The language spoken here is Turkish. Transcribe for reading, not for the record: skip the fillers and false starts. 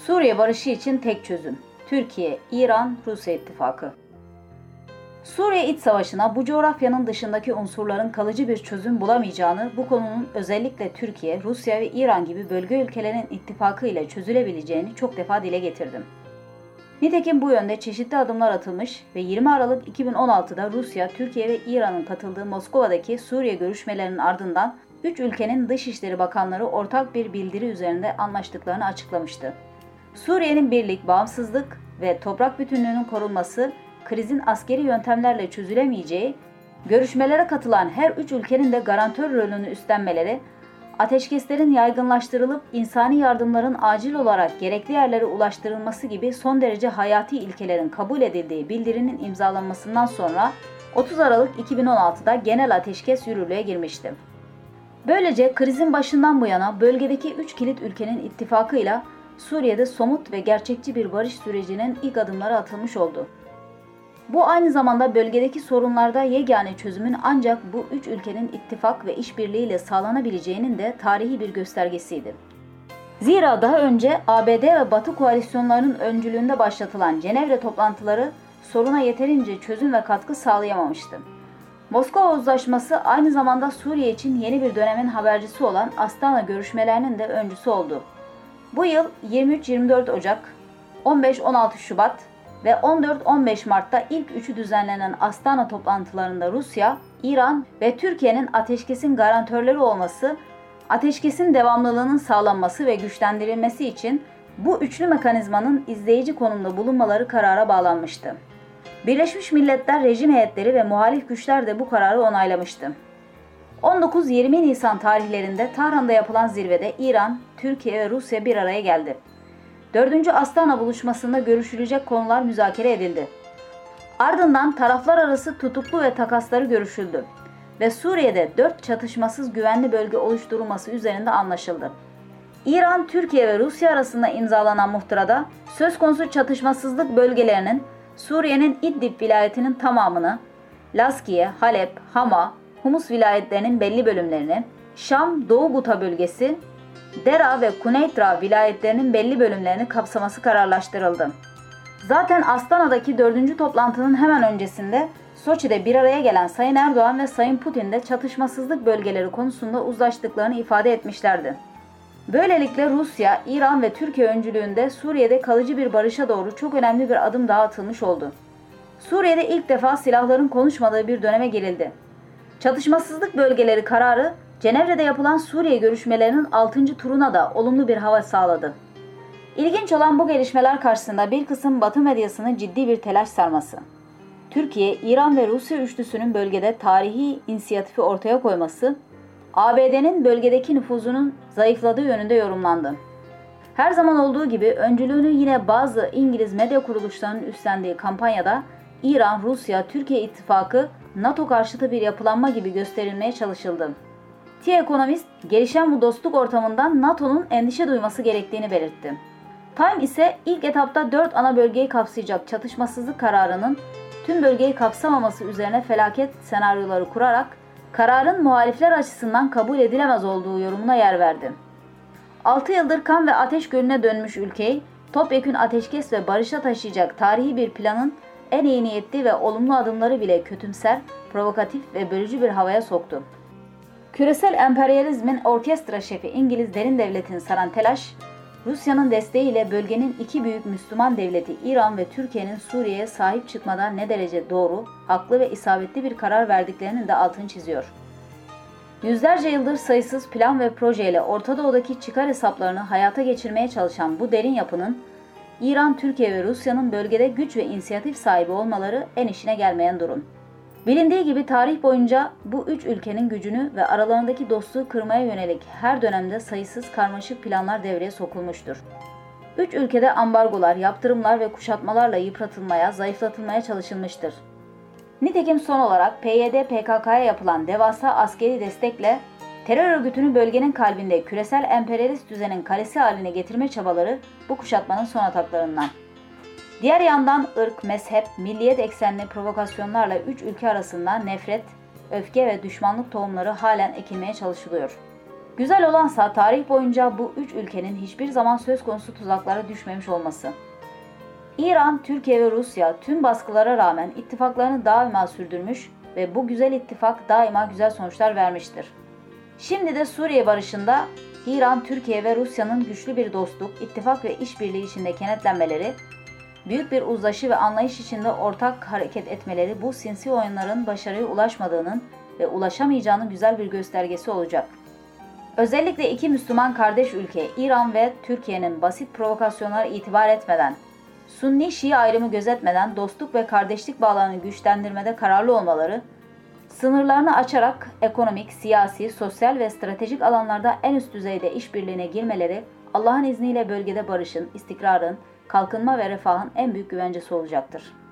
Suriye barışı için tek çözüm. Türkiye, İran, Rusya ittifakı. Suriye iç savaşına bu coğrafyanın dışındaki unsurların kalıcı bir çözüm bulamayacağını, bu konunun özellikle Türkiye, Rusya ve İran gibi bölge ülkelerin ittifakı ile çözülebileceğini çok defa dile getirdim. Nitekim bu yönde çeşitli adımlar atılmış ve 20 Aralık 2016'da Rusya, Türkiye ve İran'ın katıldığı Moskova'daki Suriye görüşmelerinin ardından 3 ülkenin Dışişleri Bakanları ortak bir bildiri üzerinde anlaştıklarını açıklamıştı. Suriye'nin birlik, bağımsızlık ve toprak bütünlüğünün korunması, krizin askeri yöntemlerle çözülemeyeceği, görüşmelere katılan her 3 ülkenin de garantör rolünü üstlenmeleri, ateşkeslerin yaygınlaştırılıp insani yardımların acil olarak gerekli yerlere ulaştırılması gibi son derece hayati ilkelerin kabul edildiği bildirinin imzalanmasından sonra 30 Aralık 2016'da genel ateşkes yürürlüğe girmişti. Böylece krizin başından bu yana bölgedeki 3 kilit ülkenin ittifakıyla Suriye'de somut ve gerçekçi bir barış sürecinin ilk adımları atılmış oldu. Bu aynı zamanda bölgedeki sorunlarda yegane çözümün ancak bu 3 ülkenin ittifak ve işbirliğiyle sağlanabileceğinin de tarihi bir göstergesiydi. Zira daha önce ABD ve Batı koalisyonlarının öncülüğünde başlatılan Cenevre toplantıları soruna yeterince çözüm ve katkı sağlayamamıştı. Moskova Uzlaşması aynı zamanda Suriye için yeni bir dönemin habercisi olan Astana görüşmelerinin de öncüsü oldu. Bu yıl 23-24 Ocak, 15-16 Şubat ve 14-15 Mart'ta ilk üçü düzenlenen Astana toplantılarında Rusya, İran ve Türkiye'nin ateşkesin garantörleri olması, ateşkesin devamlılığının sağlanması ve güçlendirilmesi için bu üçlü mekanizmanın izleyici konumda bulunmaları karara bağlanmıştı. Birleşmiş Milletler rejim heyetleri ve muhalif güçler de bu kararı onaylamıştı. 19-20 Nisan tarihlerinde Tahran'da yapılan zirvede İran, Türkiye ve Rusya bir araya geldi. 4. Astana buluşmasında görüşülecek konular müzakere edildi. Ardından taraflar arası tutuklu ve takasları görüşüldü ve Suriye'de 4 çatışmasız güvenli bölge oluşturulması üzerinde anlaşıldı. İran, Türkiye ve Rusya arasında imzalanan muhtırada söz konusu çatışmasızlık bölgelerinin Suriye'nin İdlib vilayetinin tamamını, Laskiye, Halep, Hama, Humus vilayetlerinin belli bölümlerini, Şam, Doğu Guta bölgesi, Dera ve Kuneytra vilayetlerinin belli bölümlerini kapsaması kararlaştırıldı. Zaten Astana'daki 4. toplantının hemen öncesinde Soçi'de bir araya gelen Sayın Erdoğan ve Sayın Putin de çatışmasızlık bölgeleri konusunda uzlaştıklarını ifade etmişlerdi. Böylelikle Rusya, İran ve Türkiye öncülüğünde Suriye'de kalıcı bir barışa doğru çok önemli bir adım daha atılmış oldu. Suriye'de ilk defa silahların konuşmadığı bir döneme girildi. Çatışmasızlık bölgeleri kararı, Cenevre'de yapılan Suriye görüşmelerinin 6. turuna da olumlu bir hava sağladı. İlginç olan bu gelişmeler karşısında bir kısım Batı medyasını ciddi bir telaş sarması. Türkiye, İran ve Rusya üçlüsünün bölgede tarihi inisiyatifi ortaya koyması, ABD'nin bölgedeki nüfuzunun zayıfladığı yönünde yorumlandı. Her zaman olduğu gibi öncülüğünü yine bazı İngiliz medya kuruluşlarının üstlendiği kampanyada İran, Rusya, Türkiye ittifakı NATO karşıtı bir yapılanma gibi gösterilmeye çalışıldı. The Economist, gelişen bu dostluk ortamından NATO'nun endişe duyması gerektiğini belirtti. Time ise ilk etapta 4 ana bölgeyi kapsayacak çatışmasızlık kararının tüm bölgeyi kapsamaması üzerine felaket senaryoları kurarak kararın muhalifler açısından kabul edilemez olduğu yorumuna yer verdi. 6 yıldır kan ve ateş gölüne dönmüş ülkeyi topyekün ateşkes ve barışa taşıyacak tarihi bir planın en iyi niyetli ve olumlu adımları bile kötümser, provokatif ve bölücü bir havaya soktu. Küresel emperyalizmin orkestra şefi İngiliz derin devletini saran telaş, Rusya'nın desteğiyle bölgenin iki büyük Müslüman devleti İran ve Türkiye'nin Suriye'ye sahip çıkmadan ne derece doğru, haklı ve isabetli bir karar verdiklerinin de altını çiziyor. Yüzlerce yıldır sayısız plan ve projeyle Orta Doğu'daki çıkar hesaplarını hayata geçirmeye çalışan bu derin yapının, İran, Türkiye ve Rusya'nın bölgede güç ve inisiyatif sahibi olmaları en işine gelmeyen durum. Bilindiği gibi tarih boyunca bu üç ülkenin gücünü ve aralarındaki dostluğu kırmaya yönelik her dönemde sayısız karmaşık planlar devreye sokulmuştur. Üç ülkede ambargolar, yaptırımlar ve kuşatmalarla yıpratılmaya, zayıflatılmaya çalışılmıştır. Nitekim son olarak PYD-PKK'ya yapılan devasa askeri destekle terör örgütünü bölgenin kalbinde küresel emperyalist düzenin kalesi haline getirme çabaları bu kuşatmanın son ataklarından. Diğer yandan ırk, mezhep, milliyet eksenli provokasyonlarla üç ülke arasında nefret, öfke ve düşmanlık tohumları halen ekilmeye çalışılıyor. Güzel olansa tarih boyunca bu üç ülkenin hiçbir zaman söz konusu tuzaklara düşmemiş olması. İran, Türkiye ve Rusya tüm baskılara rağmen ittifaklarını daima sürdürmüş ve bu güzel ittifak daima güzel sonuçlar vermiştir. Şimdi de Suriye barışında İran, Türkiye ve Rusya'nın güçlü bir dostluk, ittifak ve işbirliği içinde kenetlenmeleri, büyük bir uzlaşı ve anlayış içinde ortak hareket etmeleri bu sinsi oyunların başarıya ulaşmadığının ve ulaşamayacağının güzel bir göstergesi olacak. Özellikle iki Müslüman kardeş ülke İran ve Türkiye'nin basit provokasyonlara itibar etmeden, Sunni-Şii ayrımı gözetmeden dostluk ve kardeşlik bağlarını güçlendirmede kararlı olmaları, sınırlarını açarak ekonomik, siyasi, sosyal ve stratejik alanlarda en üst düzeyde işbirliğine girmeleri, Allah'ın izniyle bölgede barışın, istikrarın, kalkınma ve refahın en büyük güvencesi olacaktır.